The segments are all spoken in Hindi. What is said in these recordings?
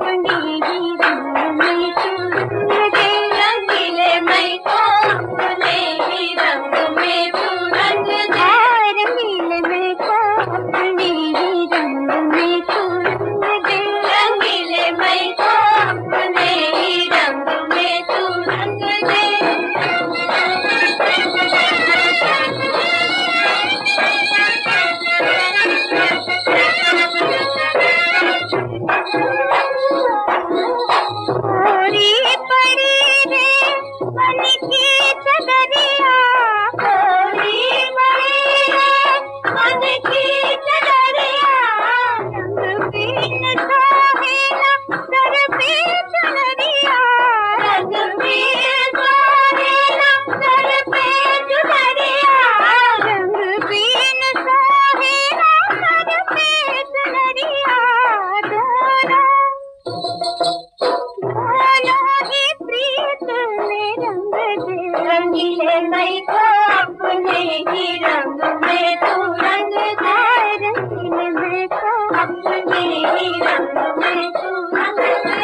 रंगीले मई को अपने ही रंग में तू रंग दे, रंगीले मई को अपने ही रंग में तू रंग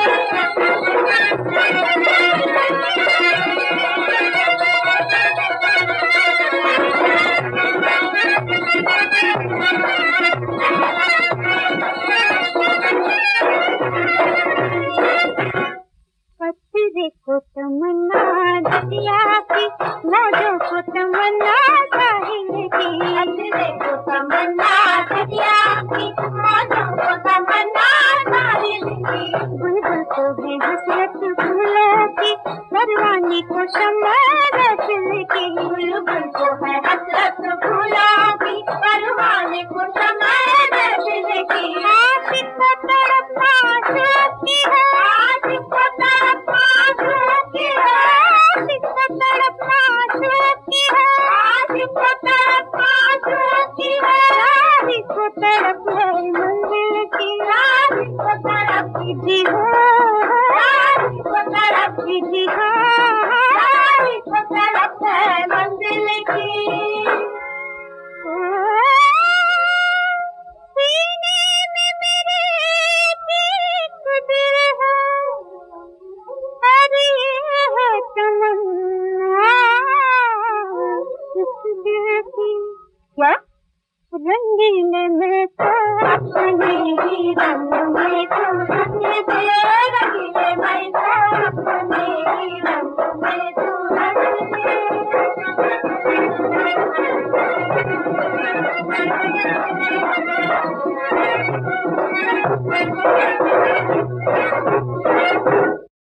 पत्थरे को तमन्ना दरिया की, मौजों को तमन्ना साहिल की। पत्थरे को तमन्ना दरिया की, मौजों को तमन्ना साहिल की। बुलबुल को है हसरत फूलों की, परवानी को शम्मा रसूल की। बुलबुल को है हसरत फूलों की, परवानी को शम्मा रसूल की। आशिक को तड़पना शौकी है, आशिक को तड़पना शौकी है, आशिक को तड़पना शौकी है, आशिक को तड़पना शौकी है। आशिक को तड़प है मंजिल की, आशिक को तड़प जी हो, आशिक को तड़प जी हो, आशिक को तड़प है मंजिल की। क्या रंगीले में तो अपने ही रंग में तू रंग दे, रंगीले में तो अपने ही रंग में तू रंग दे।